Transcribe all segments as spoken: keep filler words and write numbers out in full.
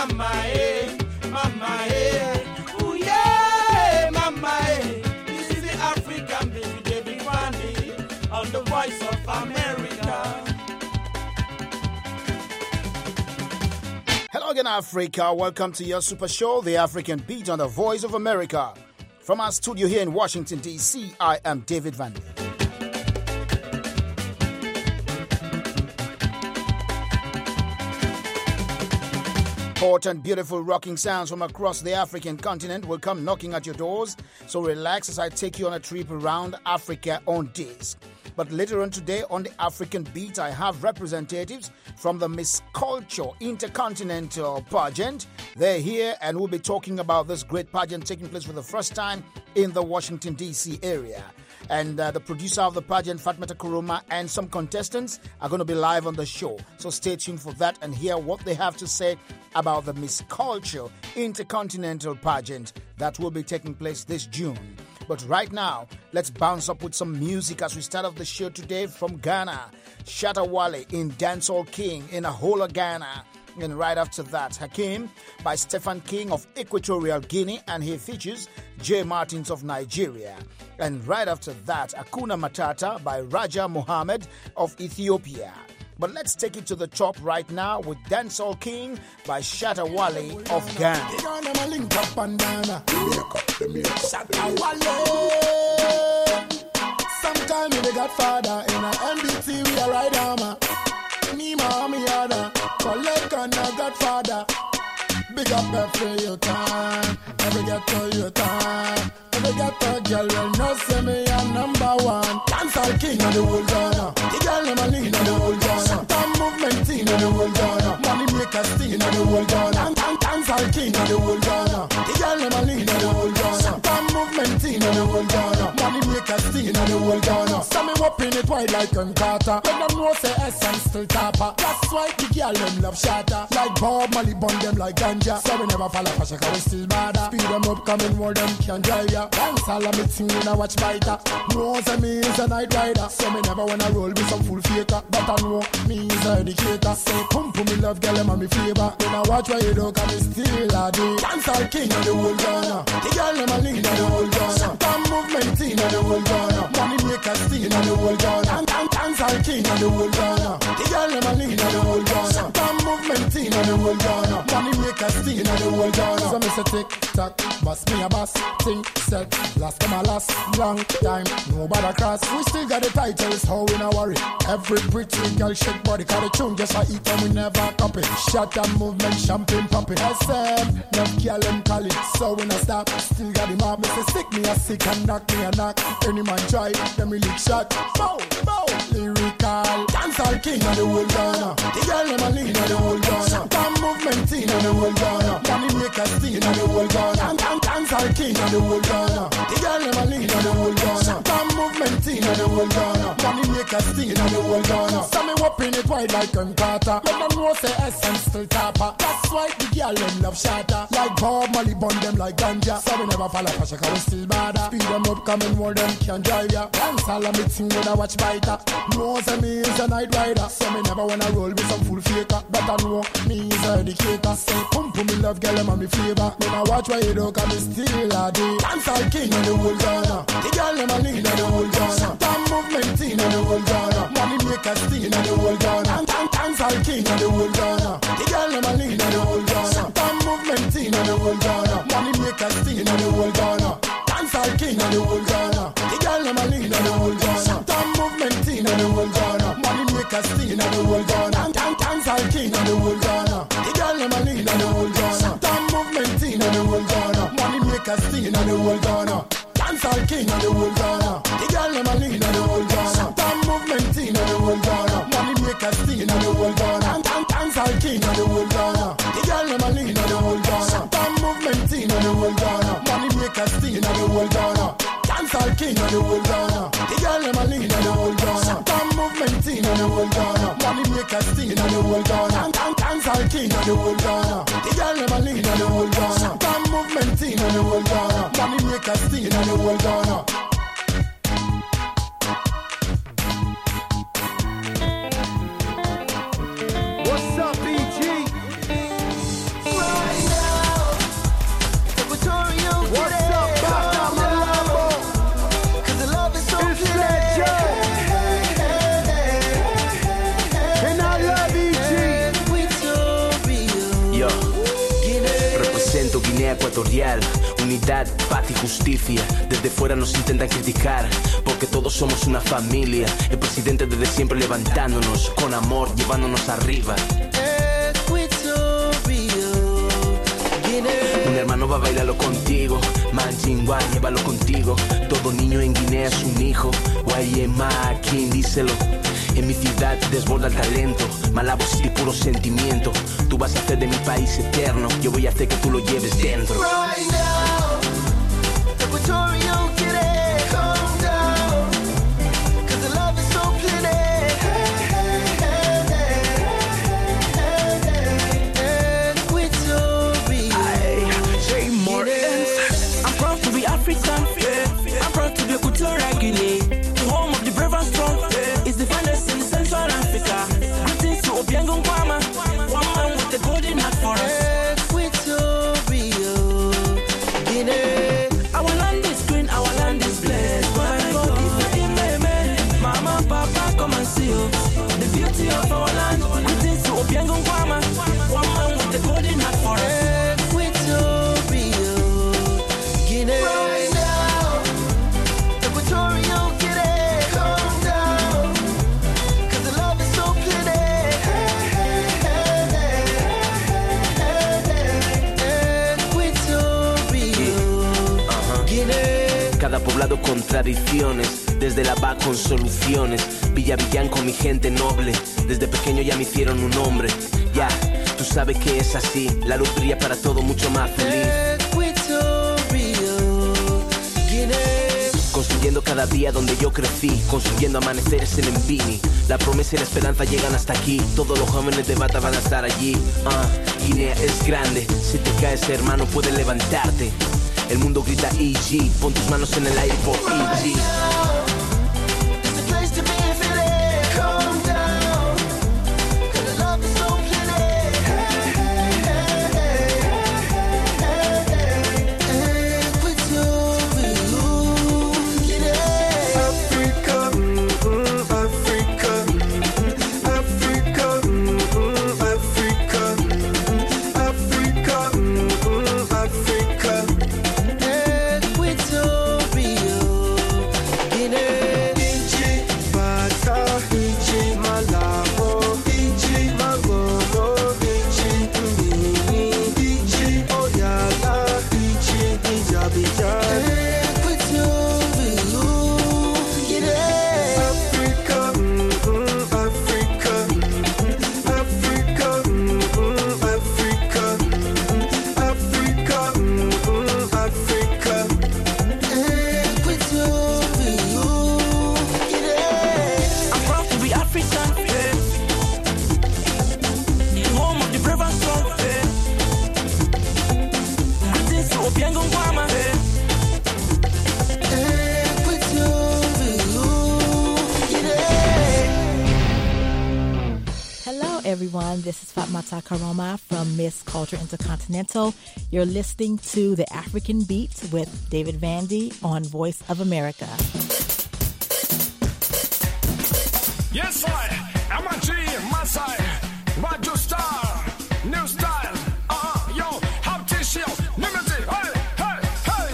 mama, eh, mama, eh. Ooh, yeah, mama, eh. This is the African baby, David Wande, on the Voice of America. Hello again, Africa. Welcome to your super show, The African Beat, on the Voice of America. From our studio here in Washington, D C, I am David Wande. Hot and beautiful rocking sounds from across the African continent will come knocking at your doors, so relax as I take you on a trip around Africa on disc. But later on today on the African Beat, I have representatives from the Miss Culture Intercontinental Pageant. They're here and we'll be talking about this great pageant taking place for the first time in the Washington, D C area. And uh, the producer of the pageant, Fatmata Kuruma, and some contestants are going to be live on the show. So stay tuned for that and hear what they have to say about the Miss Culture Intercontinental Pageant that will be taking place this June. But right now, let's bounce up with some music as we start off the show today from Ghana. Shatta Wale in Dancehall King in Ahola, Ghana. And right after that, Hakim by Stephen King of Equatorial Guinea, and he features Jay Martins of Nigeria. And right after that, Hakuna Matata by Raja Mohammed of Ethiopia. But let's take it to the top right now with Dancehall King by Shatta Wale of Ghana. Shatta Wale. Sometime in the Godfather in a M B T we are right armor. Me mommy yada, collect on a Godfather. Big up every your time, every get to your time. Every get to girl will know say me a number one. Dancehall King of the whole Ghana. The girl them a lean of the whole Ghana. Time movement team of the whole Ghana. Money maker steam of the whole Ghana. Dancehall King of the whole Ghana. The girl them a lean of the whole Ghana. Time movement team of the whole Ghana. Money maker steam of the whole Ghana. So me whopping it wide like a Carter. When them know say essence still tapper. That's why the girl them love shatter. Like Bob Marley bun them like ganja. So we never fall off a shaka, we still bother. Speed them up, coming more them can drive ya. Dance all of me thing when I watch fighter. Know say me is a night rider. So me never wanna roll with some full faker. But I know me is a educator. Say pump me love girl them and me flavor. When I watch where you do, come me still a day. Dancehall King of the whole Ghana. The girl them a lean of the whole Ghana. Time movement team of the whole Ghana. Money maker steal of the whole Ghana. Dancehall King of the whole Ghana. The girl them a lean of the whole Ghana. Time movement team of the whole Ghana. Money maker steal of the whole Ghana. So me say tick tock, boss me a boss. Think set, last come a last. Long time, nobody cross. We still got the titles, how we not worry. Every pretty girl shake body, cause the tune just a eat and we never copy. Shot and movement, champagne popping. S M, no girl them call it, so we not stop. Still got the mob, me say sick me a sick and knock me a knock. Any man try, them really shot. Bow, bow, lyrical. Dancehall King of the whole Ghana. The girl them a lean of the whole Ghana. Time movement team of the whole Ghana. Money maker steam of the whole Ghana. Dancehall King of the whole Ghana. The girl them a lean of the whole Ghana. Time movement team of the whole Ghana. Money maker steam of the whole Ghana. So me whopping it wide like a Carter. Let them know say essence still tapper. That's why the girl them love shatter. Like Bob Marley bun them like ganja. So we never fall off a shaka, we still bother. Speed them up, coming more them can drive ya. Dance all of me thing when I watch fighter. Know say me is a night rider. So me never wanna roll with some full faker. But I know me is a educator. Say pump me love girl them and me flavor. When I watch where you do, come me still a day. Dancehall King of the whole Ghana. The girl them a lean of the whole Ghana. Time movement team of the whole Ghana. Money maker steal of the whole Ghana. Dancehall King of the whole Ghana. The girl them a lean of the whole Ghana. Time movement team of the whole Ghana. Money maker steal of the whole Ghana. Dancehall King of the whole Ghana. The girl them a lean of the whole Ghana. Time movement team of the whole Ghana. Money maker steal of the whole Ghana. Dancehall King of the whole Ghana. The girl them a lean of the whole Ghana. Time movement team of the whole Ghana. Money maker steal of the whole Ghana. Dancehall King of the whole Ghana. The girl them a lean of the whole Ghana. Time movement team of the whole Ghana. Money maker steal of the whole Ghana. Dancehall King of the whole Ghana. The girl them a lean of the whole Ghana. Time movement team of the whole Ghana. Money maker steal of the whole Ghana. Dancehall King of the whole Ghana. The girl them a lean of the whole Ghana. Time movement team of the whole Ghana. Money maker steal of the whole Ghana. Dancehall King of the whole Ghana. The girl them a lean of the whole Ghana. Time movement team of the whole Ghana. Money maker steal of the whole Ghana. What's up, B G? talento, Guinea Ecuatorial. Unidad, paz y justicia. Desde fuera nos intentan criticar, porque todos somos una familia. El presidente desde siempre levantándonos, con amor, llevándonos arriba. Un hermano va a bailarlo contigo, Manjingwa, llévalo contigo. Todo niño en Guinea es un hijo. Guayema, ¿quién díselo? En mi ciudad desborda el talento, Malabo City puro sentimiento. Tú vas a hacer de mi país eterno, yo voy a hacer que tú lo lleves dentro. Right now, Equatorial Guinea, calm down, 'cause the love is so plenty. Hey, hey, hey, hey, hey, hey, Equatorial. Jay Morton. I'm proud to be African, yeah. I'm proud to be Equatorial Guinea, the home of the brave and strong. It's the finest in Central Africa. Greetings to Obiang Nkwama, one man with the golden heart for us. Equatorial Guinea. Our land is green, our land is blessed. My God, if you may, Mama, Papa, come and see you. The beauty of our land. Greetings to Obiang Nkwama, one man with the golden heart for us. Equatorial Guinea. Right now, Equatorial Guinea, calm down, 'cause the love is so plenty. Hey, hey, hey, hey, hey, hey, Equatorial Guinea. Cada poblado con tradiciones, desde La Paz con soluciones. Villa Villán con mi gente noble, desde pequeño ya me hicieron un hombre. Ya, tú sabes que es así, la luz brilla para todo mucho más feliz. Equatorial Guinea. Construyendo cada día donde yo crecí, construyendo amaneceres en Mbini. La promesa y la esperanza llegan hasta aquí, todos los jóvenes de Bata van a estar allí. Ah, Guinea es grande, si te caes hermano puedes levantarte. El mundo grita E G, pon tus manos en el aire por E G. It's the place to be if it ain't calm down, 'cause the love is so plenty. Hey, hey, hey, hey, hey, hey, Equatorial Guinea. Africa, mm, Africa, Africa, mm, Africa, Africa, mm, Africa. Equatorial Guinea. Inchi Bata, Inchi Malabo, Inchi Magogo, Inchi Mbini, Inchi Oyala, Inchi Ijabija. Equatorial Guinea. Africa, mm, Africa, Africa, mm, Africa, Africa, mm, Africa. Equatorial Guinea. I'm proud to be African, yeah. The home of the brave and strong, yeah. Greetings to Obiang Nkwama, yeah. Hello, everyone. This is Fatmata Karoma from Miss Culture Intercontinental. You're listening to The African Beat with David Vandy on Voice of America. Yes, I am a G, Masai, Radio Star, New Style, uh-huh, yo, Hot Tissue, Liberty, hey, hey, hey.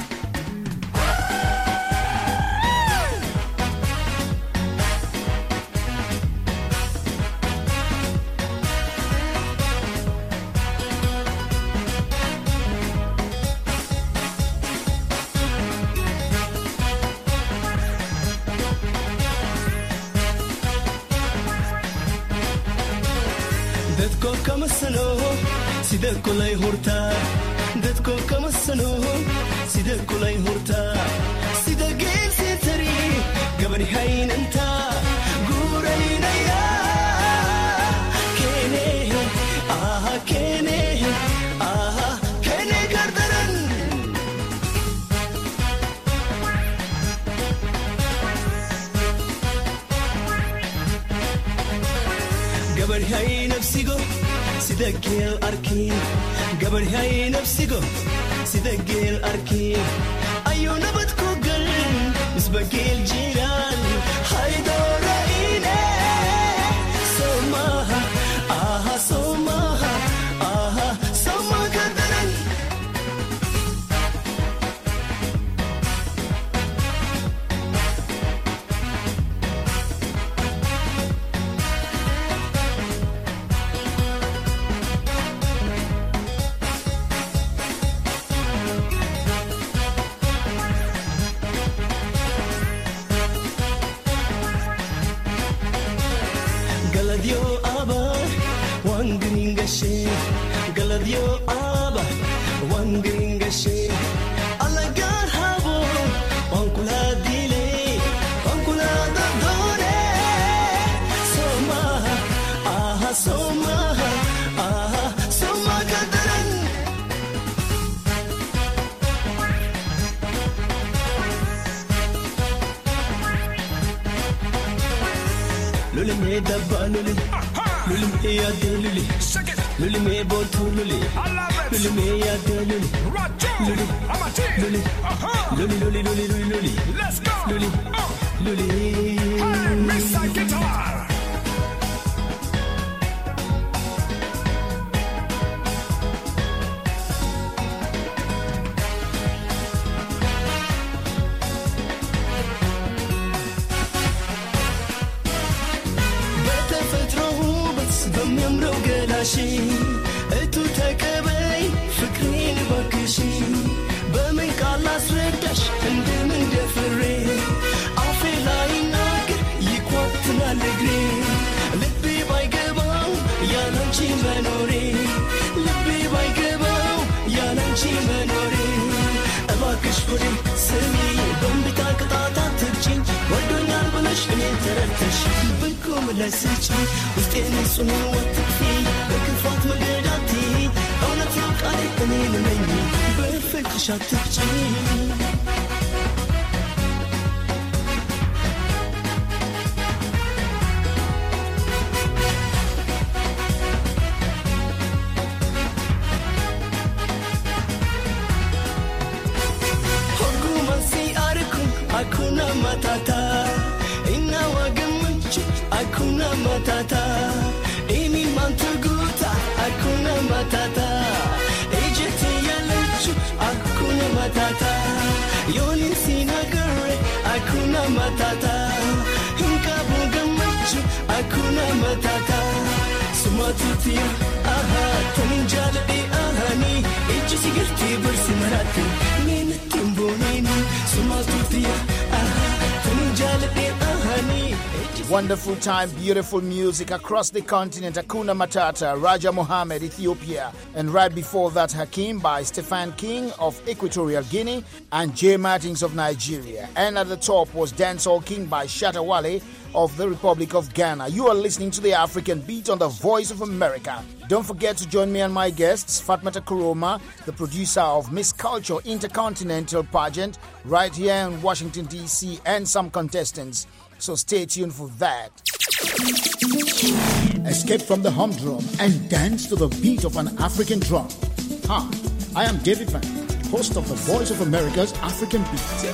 dadko kama sano sida kulay hurta dadko kama sano sida kulay hurta sida geesi tari gabani haynanta guuraynaya kene aha kene aha kene gardaran gabani hay nafsigo sida geel arkin gabani hay nafsigo sida geel arkin ayu nabad ku gal misbageel jiran haydora ine somaha aha somaha aha somaha gardaran gringashe, galadio aba, one gringashe, alagar habo, wankula dile, wankula dadore, soma, aha soma, aha soma kadaran. Luli me dabba luli, luli me ya de luli, luli me botu luli, luli me ya de luli, luli, luli, luli, luli, luli, luli, luli, let's go, luli, luli. Hey, Mister Guitar. በሚያምረው ገላሽ እቱ ተቀበይ ፍቅሬን ባክሽ በምን ቃል አስረዳሽ እንደምን ደፍሬ አፌ ላይ ናገር ይኳትናል እግሬ ልቤ ባይገባው ያላንቺ መኖሬ ልቤ ባይገባው ያላንቺ መኖሬ እባክሽ ወደ ስሚ በእንቢታ ቅጣት አትርቺኝ ወዶኛል ብለሽ እኔን ተረድተሽ ብቁም ለስጪ ውስጤን ጽኑ ወትፊ በክፋት መገዳቲ እውነት ነው ቃሌ እኔን ነኝ በፍቅርሽ አትርጪኝ Hakuna matata, ina wagamunchi, hakuna matata, imi mantuguta, hakuna matata, ejeti yaluchu, hakuna matata, yoni sinagare, hakuna matata, hinka bugamuchu, hakuna matata, sumatutia, aha, taninjale e ahani, eji sigirti bursi marati, min timbonini, sumatutia. Wonderful time, beautiful music across the continent. Hakuna Matata, Raja Mohammed, Ethiopia. And right before that, Hakim by Stefan King of Equatorial Guinea and Jay Martins of Nigeria. And at the top was Dancehall King by Shatta Wale of the Republic of Ghana. You are listening to the African Beat on the Voice of America. Don't forget to join me and my guests, Fatmata Kuroma, the producer of Miss Culture Intercontinental Pageant, right here in Washington, D C, and some contestants. So stay tuned for that. Escape from the humdrum and dance to the beat of an African drum. Hi, I am David Van, host of the Voice of America's African Beat.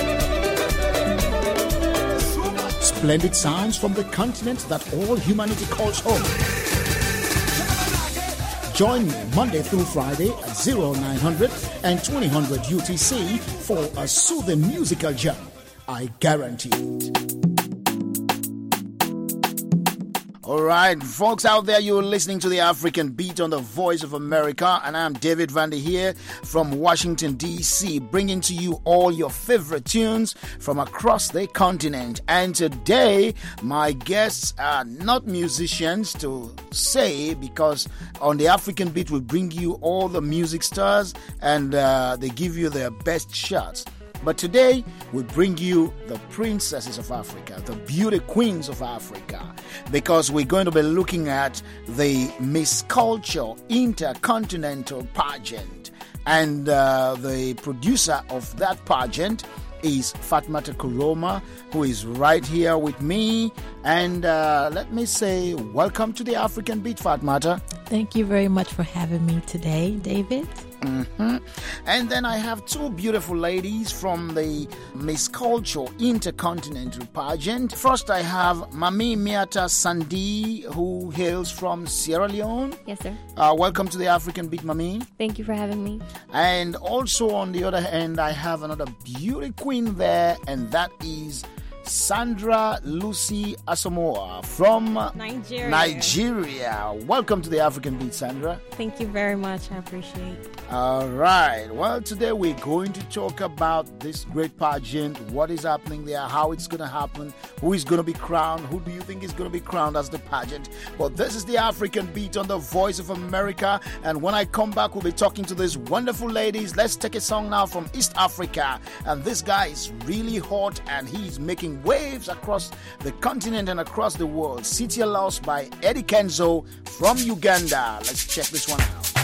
Splendid sounds from the continent that all humanity calls home. Join me Monday through Friday at oh nine hundred and twenty hundred U T C for a soothing musical jam. I guarantee it. All right, folks out there, you're listening to the African Beat on the Voice of America, and I'm David Vandy here from Washington, D C, bringing to you all your favorite tunes from across the continent. And today, my guests are not musicians to say, because on the African Beat, we bring you all the music stars, and uh, they give you their best shots. But today, we bring you the princesses of Africa, the beauty queens of Africa, because we're going to be looking at the Miss Culture Intercontinental Pageant. And uh, the producer of that pageant is Fatmata Kuroma, who is right here with me. And uh, let me say, welcome to the African Beat, Fatmata. Thank you very much for having me today, David. Mm-hmm. And then I have two beautiful ladies from the Miss Culture Intercontinental Pageant. First, I have Mami Miata Sandi, who hails from Sierra Leone. Yes, sir. Uh, welcome to the African Beat, Mami. Thank you for having me. And also on the other hand, I have another beauty queen there, and that is Sandra Lucy Asamoah from Nigeria. Nigeria. Welcome to the African Beat, Sandra. Thank you very much. I appreciate it. All right. Well, today we're going to talk about this great pageant, what is happening there, how it's going to happen, who is going to be crowned, who do you think is going to be crowned as the pageant. But this is the African Beat on the Voice of America. And when I come back, we'll be talking to these wonderful ladies. Let's take a song now from East Africa. And this guy is really hot and he's making waves across the continent and across the world. City Lost by Eddie Kenzo from Uganda. Let's check this one out.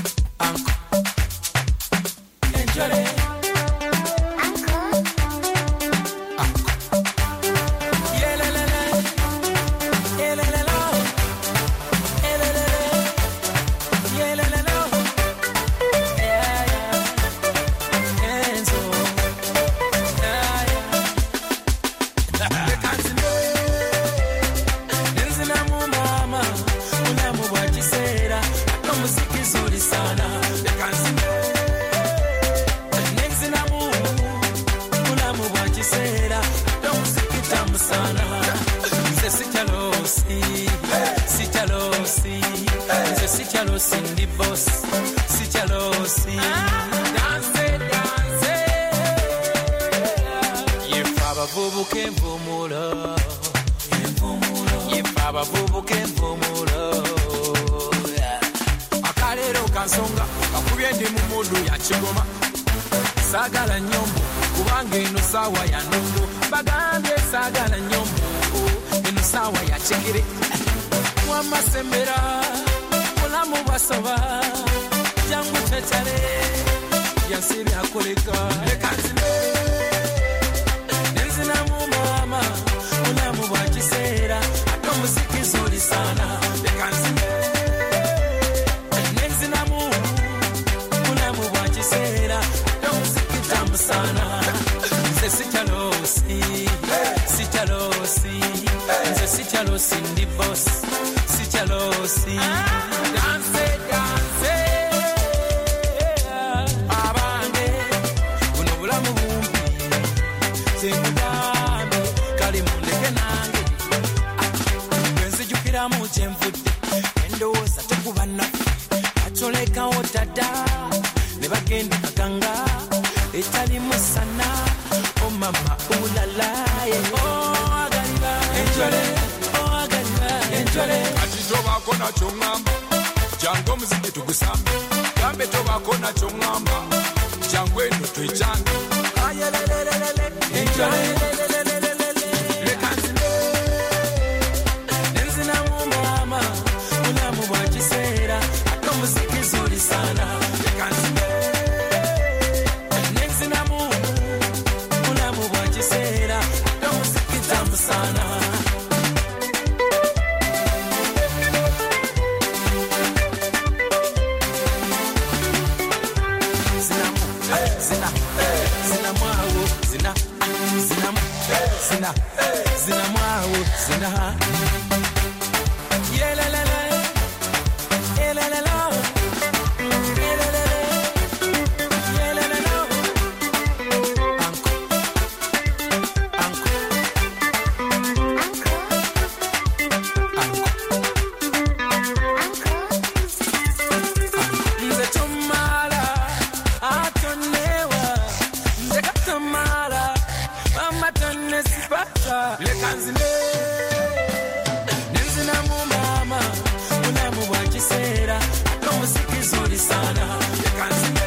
Sagala nyombo kubanga eno sawa ya nondo bagambye sagala nyombo eno sawa ya chekere wamasembera mulamu basoba jangu tetale yansiri akoleka lekanzime nenzina mu mama mulamu bwa kiseera atomuziki zuri sana lekanzime nenzina mu mulamu bwa kiseera sana nze sikyalosi sikyalosi nze sikyalosi ndi boss sikyalosi danse danse abange buno bulamu bumpi zengugambe kali mundeke nange bwenzijukiramu kyenvudde endowooza tekuba naffe atolekawo dada ne bagenda kaganga etali musana oh mama ulala oh agaliba enjole oh agaliba enjole ati tobako na chongamba jango muziki tugusambe gambe tobako na chongamba jango eno twechange ayelelelele enjole lekanzime nenzina mu mama ulamu bwa kiseera ato muziki zuri sana lekanzime Zina, zina mwawo, zina. Yelelele, yelelele, yelelele, yelelele. Anko, anko, anko. Nze tumala, atonewa, nze katamala, mama tonne sipata. Lekanzime, nenzina mu mama, unamu bwa kiseera, atomuziki zuri sana. Lekanzime,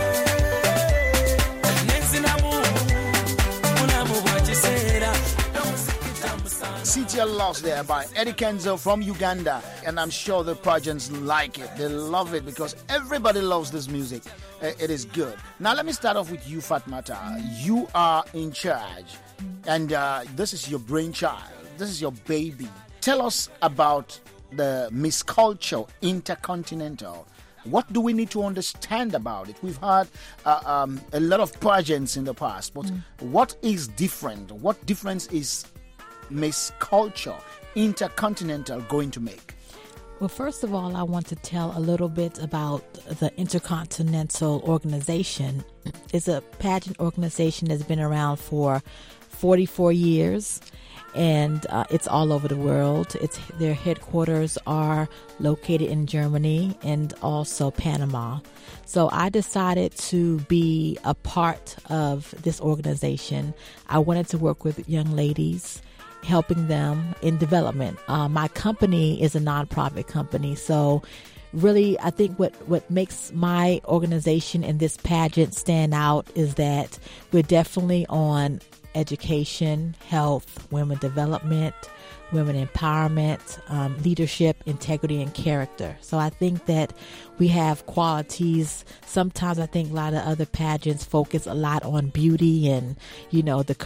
nenzina mu, unamu bwa kiseera, atomuziki tamu sana. City Lost there by Eddie Kenzo from Uganda, and I'm sure the pageants like it. They love it because everybody loves this music. Uh, it is good. Now let me start off with you, Fatmata. You are in charge, and uh, this is your brainchild. This is your baby. Tell us about the Miss Culture Intercontinental. What do we need to understand about it? We've had uh, um, a lot of pageants in the past, but mm. what is different? What difference is Miss Culture Intercontinental going to make? Well, first of all, I want to tell a little bit about the Intercontinental organization. It's a pageant organization that's been around for forty-four years, and uh, it's all over the world. It's their headquarters are located in Germany and also Panama. So I decided to be a part of this organization. I wanted to work with young ladies, helping them in development. Uh, my company is a nonprofit company, so really I think what, what makes my organization and this pageant stand out is that we're definitely on education, health, women development, women empowerment, um, leadership, integrity, and character. So I think that we have qualities. Sometimes I think a lot of other pageants focus a lot on beauty and, you know, the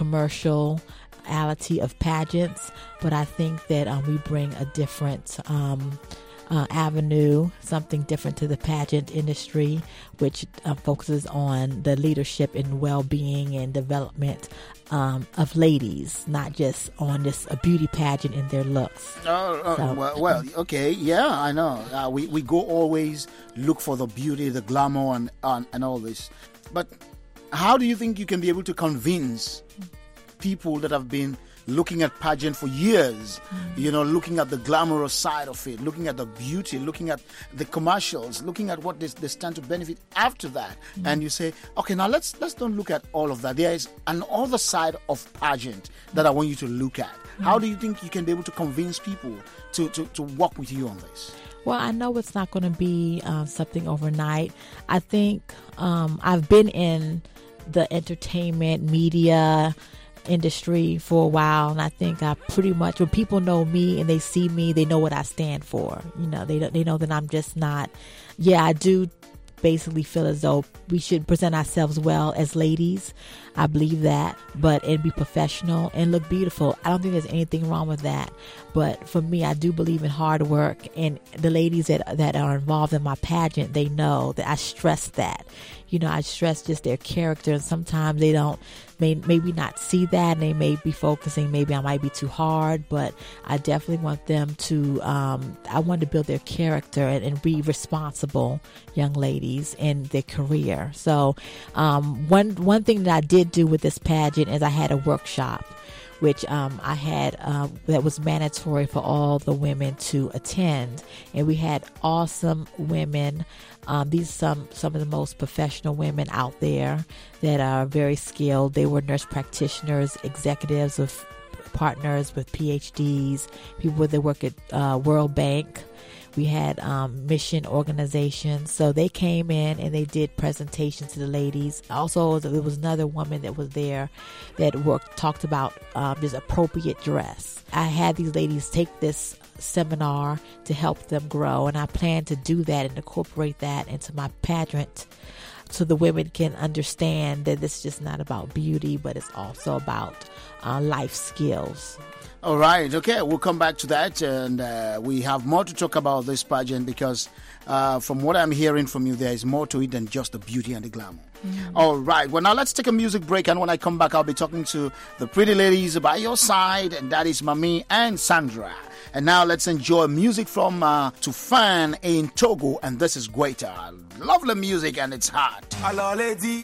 commerciality of pageants. But I think that um, we bring a different um, uh, avenue, something different to the pageant industry, which uh, focuses on the leadership and well-being and development Um, of ladies, not just on this a beauty pageant in their looks. Oh, uh, So- well, well, okay, yeah, I know. Uh, we we go always look for the beauty, the glamour, and, and and all this. But how do you think you can be able to convince people that have been looking at pageant for years, you know, looking at the glamorous side of it, looking at the beauty, looking at the commercials, looking at what they, they stand to benefit after that, and you say, okay, now let's let's don't look at all of that. There is an other side of pageant that I want you to look at. How do you think you can be able to convince people to to, to work with you on this? Well, I know it's not going to be uh, something overnight. I think um, I've been in the entertainment media industry for a while, and I think I pretty much, when people know me and they see me, they know what I stand for. You know, they they know that I'm just not. Yeah, I do basically feel as though we should present ourselves well as ladies. I believe that, but and be professional and look beautiful. I don't think there's anything wrong with that. But for me, I do believe in hard work, and the ladies that that are involved in my pageant, they know that I stress that. You know, I stress just their character, and sometimes they don't, may maybe not see that, and they may be focusing, maybe I might be too hard, but I definitely want them to, um, I want to build their character and, and be responsible young ladies in their career. So um, one one thing that I did do with this pageant is I had a workshop, which um, I had uh, that was mandatory for all the women to attend, and we had awesome women. Um, these some some of the most professional women out there that are very skilled. They were nurse practitioners, executives with partners with P H Ds, people that work at uh, World Bank. We had um, mission organizations. So they came in and they did presentations to the ladies. Also, there was another woman that was there that worked, talked about um, this appropriate dress. I had these ladies take this seminar to help them grow, and I plan to do that and incorporate that into my pageant so the women can understand that this is just not about beauty, but it's also about uh, life skills. All right, okay, we'll come back to that, and uh, we have more to talk about this pageant because uh, from what I'm hearing from you, there is more to it than just the beauty and the glamour. Mm-hmm. All right, well, now let's take a music break, and when I come back, I'll be talking to the pretty ladies by your side, and that is Mami and Sandra. And now let's enjoy music from uh, Tufan in Togo, and this is Guaita. Lovely music, and it's hot. Alors les dit,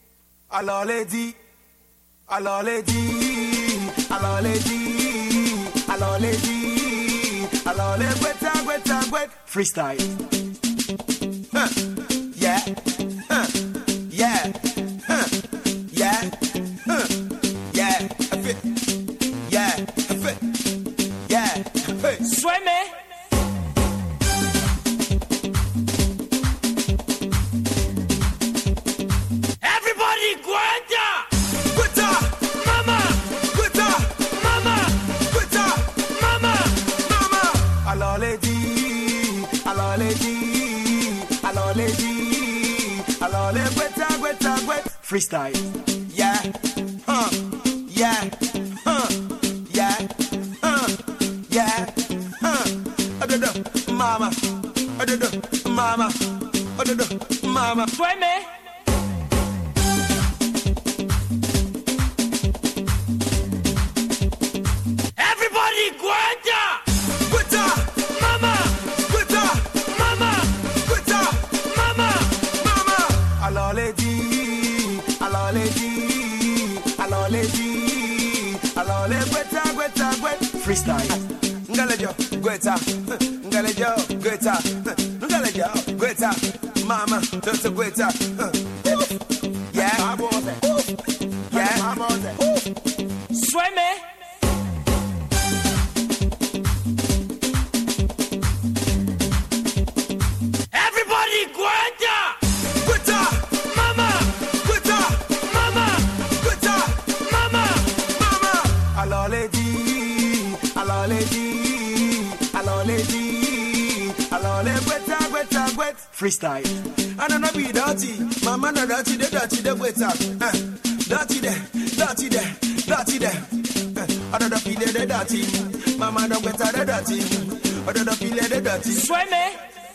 alors les dit, alors les dit, alors les dit, alors les dit, alors les Guaita, Guaita, Guaita. Freestyle. Huh. Yeah. Huh. Yeah. Huh. Yeah. Huh. Yeah. I fit. Yeah. I fit. Yeah. I fit. Sueme. Everybody, Guaita! Guaita! Mama! Guaita! Mama! Guaita! Mama! Mama! Alors les dit, alors les dit, alors les dit, alors les Guaita, Guaita, Guaita. Freestyle. Yeah. Huh. Yeah. Huh. Yeah. Huh. Yeah. Huh. Adodo. Mama. Adodo. Mama. Adodo. Mama. Sueme. Everybody, Guaita! Guaita! Mama! Guaita! Mama! Guaita! Mama! Mama! Alors les dit, alors les dit, alors les dit, alors les Guaita, Guaita, freestyle. Ngalejo, Gweta, Ngalejo, Gweta, Ngalejo, Gweta, Mama, don't Gweta. Yeah, yeah, Swim me. Everybody, Gweta! Gweta, Mama! Gweta, Mama! Gweta, Mama! Mama. Hello, lady, hello, lady, hello, lady, hello, lady, Gweta, Gweta, Gweta. Freestyle. I don't know be dirty, Mama no dirty, the dirty, the Gweta. Uh, dirty there, dirty there, dirty there. Uh, I don't know feel the dirty, Mama no Gweta the dirty. I don't know feel the dirty. Swim me.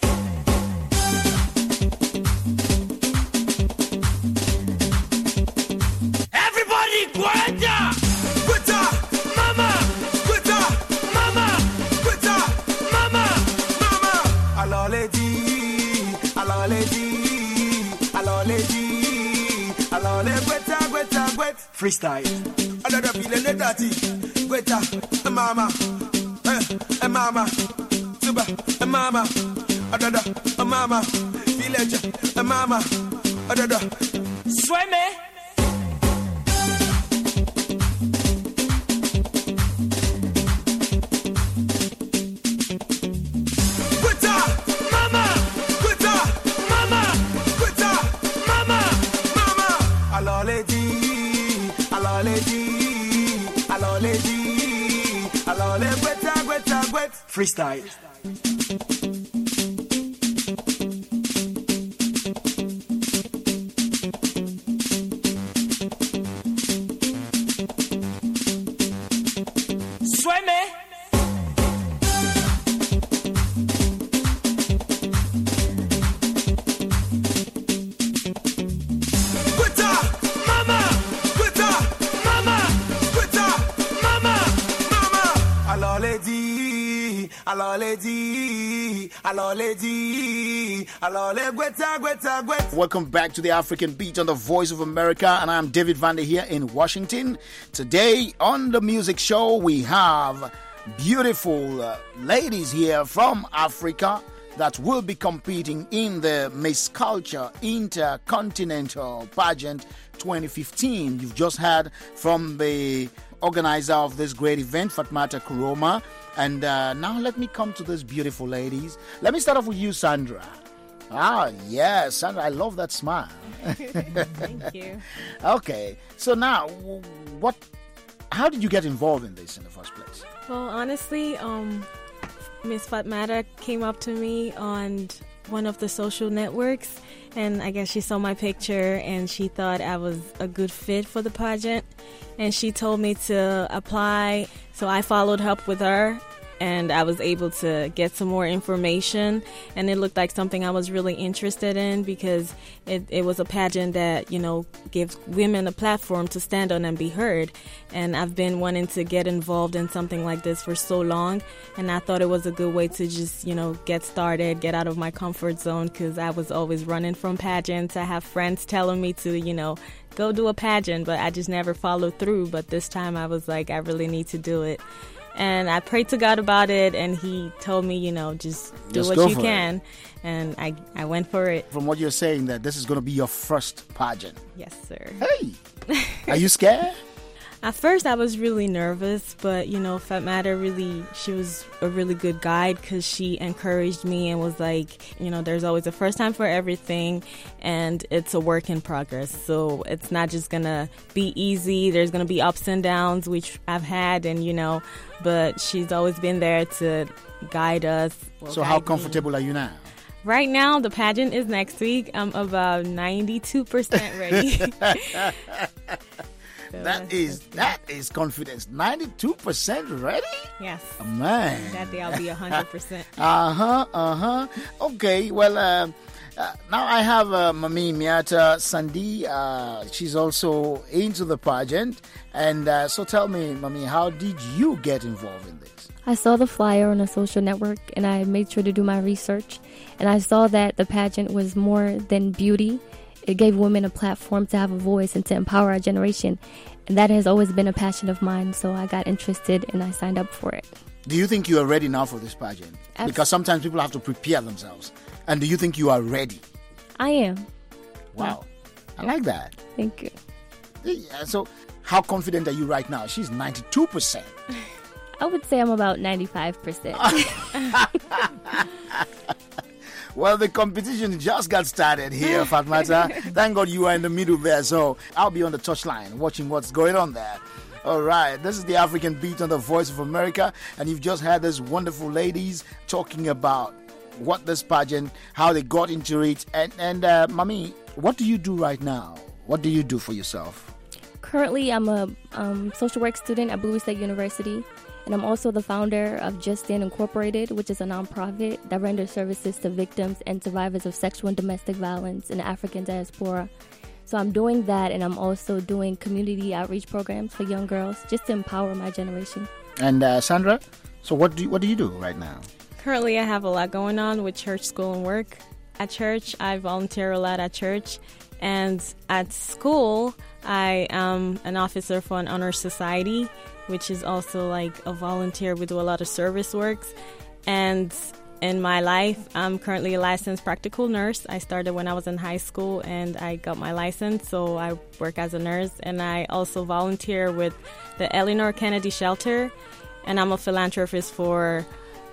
Everybody, Gweta! Gweta, Mama! Gweta, Mama! Gweta, Mama! Mama. Hello, lady, hello, lady, hello, lady, hello, lady, Gweta, Gweta, Gweta. Freestyle. I don't know feeling the dirty. Gweta, eh, Mama, eh, eh, Mama, Tuba, eh, Mama. I don't know, eh, Mama, village, eh, Mama. I don't know. Swim me. Gweta, Mama! Gweta, Mama! Gweta, Mama! Mama. Hello, lady, hello, lady, hello, lady, hello, lady, Gweta, Gweta, Gweta. Freestyle. Swim me. Gweta, Mama! Gweta, Mama! Gweta, Mama! Mama. Hello, lady, hello, lady, hello, lady, hello, lady, Gweta, Gweta, Gweta. Welcome back to the African Beat on the Voice of America, and I'm David Vander here in Washington. Today on the music show, we have beautiful uh, ladies here from Africa that will be competing in the Miss Culture Intercontinental Pageant twenty fifteen. You've just heard from the organizer of this great event, Fatmata Kuroma. And uh, now let me come to these beautiful ladies. Let me start off with you, Sandra. Ah, yes, Sandra, I love that smile. Thank you. Okay, so now, what? How did you get involved in this in the first place? Well, honestly, um, Miss Fatmata came up to me on one of the social networks, and I guess she saw my picture and she thought I was a good fit for the pageant, and she told me to apply. So I followed up with her, and I was able to get some more information, and it looked like something I was really interested in because it, it was a pageant that, you know, gives women a platform to stand on and be heard. And I've been wanting to get involved in something like this for so long, and I thought it was a good way to just, you know, get started, get out of my comfort zone, because I was always running from pageants. I have friends telling me to, you know, go do a pageant, but I just never followed through. But this time I was like, I really need to do it. And I prayed to God about it, and he told me, you know, just do Just what go you for can. it. And I, I went for it. From what you're saying, that this is going to be your first pageant. Yes, sir. Hey, are you scared? At first, I was really nervous, but, you know, Fatmata really, she was a really good guide because she encouraged me and was like, you know, there's always a first time for everything, and it's a work in progress. So it's not just going to be easy. There's going to be ups and downs, which I've had, and, you know, but she's always been there to guide us. Well, So how guide me. comfortable are you now? Right now, the pageant is next week. I'm about ninety-two percent ready. That is that is confidence. ninety-two percent ready? Yes. Man. That day I'll be one hundred percent. Uh-huh, uh-huh. Okay, well, uh, uh, now I have uh, Mami Miata Sandi. Uh, she's also into the pageant. And uh, so tell me, Mami, how did you get involved in this? I saw the flyer on a social network, and I made sure to do my research. And I saw that the pageant was more than beauty. it gave women a platform to have a voice and to empower our generation. And that has always been a passion of mine. So I got interested and I signed up for it. Do you think you are ready now for this pageant? Abs- Because sometimes people have to prepare themselves. And do you think you are ready? I am. Wow. I like that. Thank you. Yeah, so how confident are you right now? She's ninety-two percent. I would say I'm about ninety-five percent. Well, the competition just got started here, Fatmata. Thank God you are in the middle there. So I'll be on the touchline watching what's going on there. All right, this is the African Beat on the Voice of America. And you've just had these wonderful ladies talking about what this pageant, how they got into it. And, and uh, Mami, what do you do right now? What do you do for yourself? Currently, I'm a um, social work student at Bowie State University. And I'm also the founder of Just Stand Incorporated, which is a nonprofit that renders services to victims and survivors of sexual and domestic violence in the African diaspora. So I'm doing that, and I'm also doing community outreach programs for young girls just to empower my generation. And uh, Sandra, so what do you, what do you do right now? Currently, I have a lot going on with church, school, and work. At church, I volunteer a lot at church. And at school, I am an officer for an honor society, which is also like a volunteer. We do a lot of service works. And in my life, I'm currently a licensed practical nurse. I started when I was in high school and I got my license, so I work as a nurse. And I also volunteer with the Eleanor Kennedy Shelter, and I'm a philanthropist for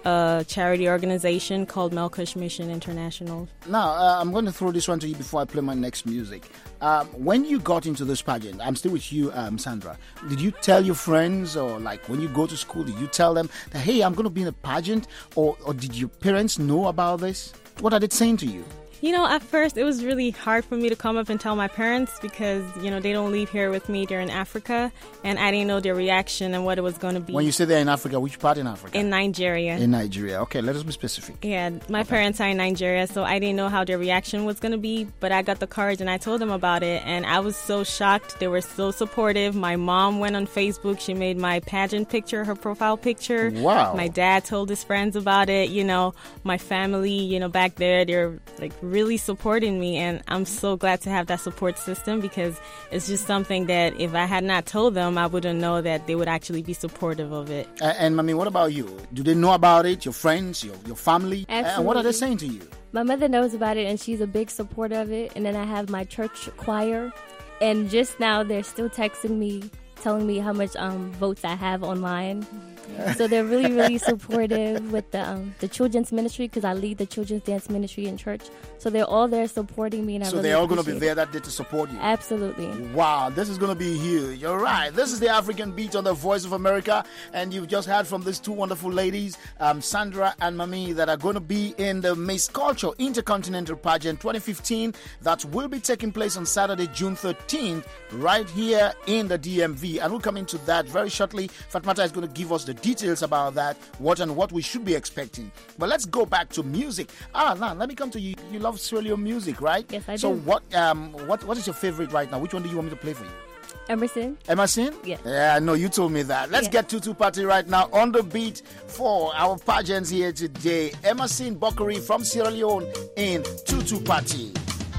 a charity organization called Melkush Mission International. Now, uh, I'm going to throw this one to you before I play my next music. Um, when you got into this pageant, I'm still with you, um, Sandra. Did you tell your friends, or like when you go to school, did you tell them that, hey, I'm going to be in a pageant? Or, or did your parents know about this? What are they saying to you? You know, at first it was really hard for me to come up and tell my parents because, you know, they don't leave here with me. They're in Africa, and I didn't know their reaction and what it was going to be. When you say they're in Africa, which part in Africa? In Nigeria. In Nigeria. Okay, let us be specific. Yeah, my Okay. parents are in Nigeria, so I didn't know how their reaction was going to be, but I got the courage and I told them about it, and I was so shocked. They were so supportive. My mom went on Facebook. She made my pageant picture her profile picture. Wow. My dad told his friends about it. You know, my family, you know, back there, they're like really supporting me, and I'm so glad to have that support system because it's just something that if I had not told them, I wouldn't know that they would actually be supportive of it. Uh, and, Mami, what about you? Do they know about it? Your friends, your, your family? Absolutely. And what are they saying to you? My mother knows about it, and she's a big supporter of it. And then I have my church choir. And just now, they're still texting me, telling me how much um, votes I have online. So they're really, really supportive with the um, the children's ministry because I lead the children's dance ministry in church. So they're all there supporting me, and I So really they're all going to be appreciate there it. that day to support you. Absolutely. Wow, this is going to be huge. You're right. This is the African Beat on the Voice of America. And you've just heard from these two wonderful ladies, um, Sandra and Mami, that are going to be in the Miss Culture Intercontinental Pageant twenty fifteen that will be taking place on Saturday, June thirteenth, right here in the D M V. And we'll come into that very shortly. Fatmata is going to give us the details about that, what and what we should be expecting. But let's go back to music. Ah, now, let me come to you. You love Sierra Leone music, right? Yes, I so do. So what um what what is your favorite right now? Which one do you want me to play for you? Emerson? Emerson? Yeah. Yeah, I know you told me that. Let's Yeah. get Tutu Party right now on the beat for our pageants here today. Emerson Bokari from Sierra Leone in Tutu Party.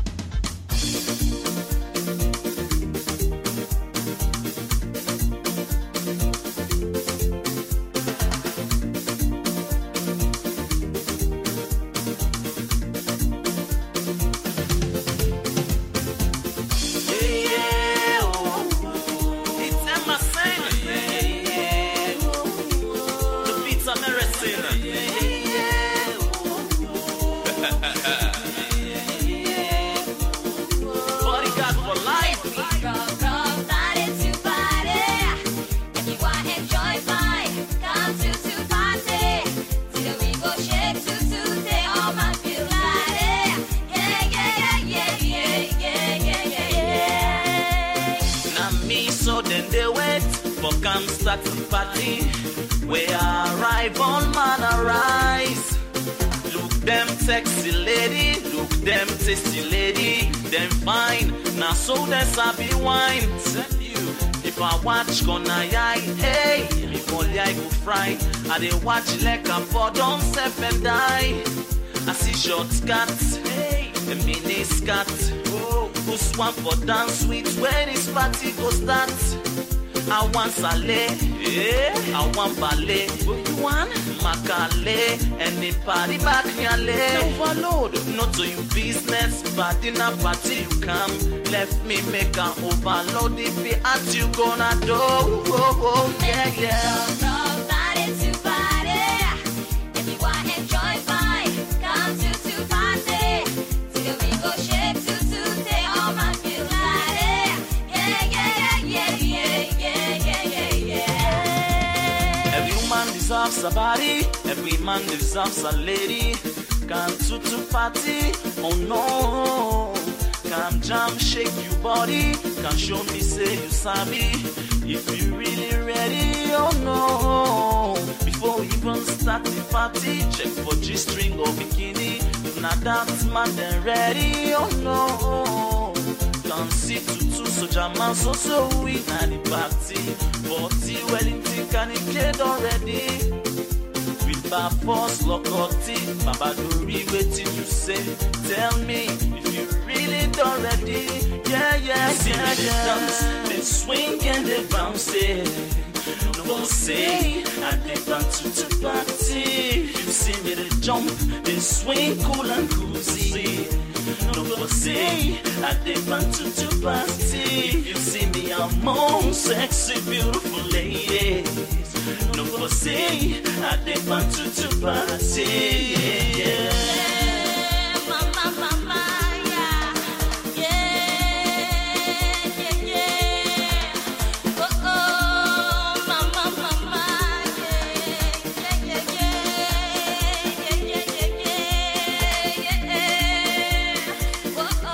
Come start the party. We arrive on man arise. Look them sexy lady, look them tasty lady, them fine. Now so them sabi wine. If I watch gonna yai, hey, if only I go fry. I dey watch like a for don't step and die. I see short skirts, hey, a mini skirt, oh. Who's one for dance with when this party go start? I want Saleh, yeah. I want ballet, you want Makale, and the party back nyale. Overload, not to you business, but in a party you come. Left me make an overload if you at you gonna do. Oh, oh, yeah, yeah. From body to body, if you want enjoy fine, come to to party. Till we go shake to to day, all my feel body. Yeah, yeah, yeah, yeah, yeah, yeah, yeah, yeah. Every woman deserves a body, every man deserves a lady. Come to to party, oh no. Come jam, shake your body. Come show me, say you sabi. If you really ready, oh no. Before we even start the party, check for G-string or bikini. If not that man, then ready, oh no. Come see tutu, so jam so so we at the party. forty Wellington, can it get already? With Bapos, Lokoti, Babadori, waiting you say. Tell me if you really done ready. Yeah, yeah, see yeah, they yeah. Dance, they swing and they bounce it. No say, I they dance to the party. You see me they jump, they swing cool and cozy. No say, I they dance to the party. You see me among sexy, beautiful ladies. No for say, I did want to to party. Yeah, mama, mama, yeah, yeah, yeah, yeah. Oh, oh, mama, mama, yeah, yeah, yeah, yeah, yeah, yeah, yeah, yeah. Oh,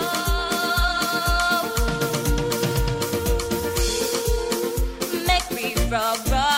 oh, make me rub, rub.